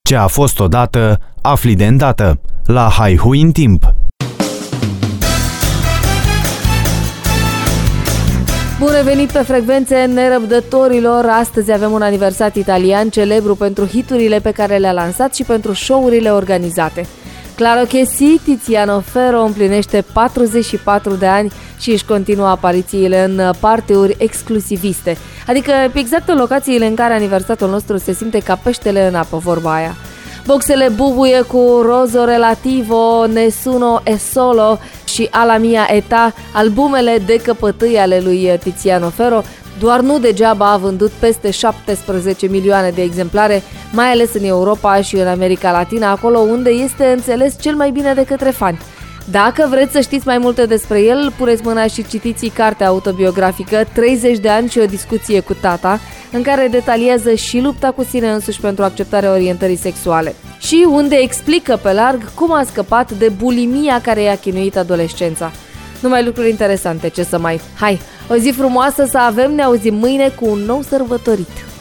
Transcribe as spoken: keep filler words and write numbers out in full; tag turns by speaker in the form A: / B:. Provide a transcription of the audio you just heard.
A: Ce a fost odată, afli de îndată. La Haihui în timp.
B: Bun revenit pe frecvențe nerăbdătorilor! Astăzi avem un aniversat italian celebru pentru hiturile pe care le-a lansat și pentru show-urile organizate. Claro che sì, Tiziano Ferro împlinește patruzeci și patru de ani și își continuă aparițiile în party-uri exclusiviste, adică exact în locațiile în care aniversatul nostru se simte ca peștele în apă, vorba aia. Boxele bubuie cu Roso Relativo, Nessuno e Solo și Alla mia età, albumele de căpătâi ale lui Tiziano Ferro. Doar nu degeaba a vândut peste șaptesprezece milioane de exemplare, mai ales în Europa și în America Latina, acolo unde este înțeles cel mai bine de către fani. Dacă vreți să știți mai multe despre el, puneți mâna și citiți cartea autobiografică treizeci de ani și o discuție cu tata, în care detaliază și lupta cu sine însuși pentru acceptarea orientării sexuale și unde explică pe larg cum a scăpat de bulimia care i-a chinuit adolescența. Numai lucruri interesante, ce să mai... Hai, o zi frumoasă să avem, ne auzim mâine cu un nou sărbătorit!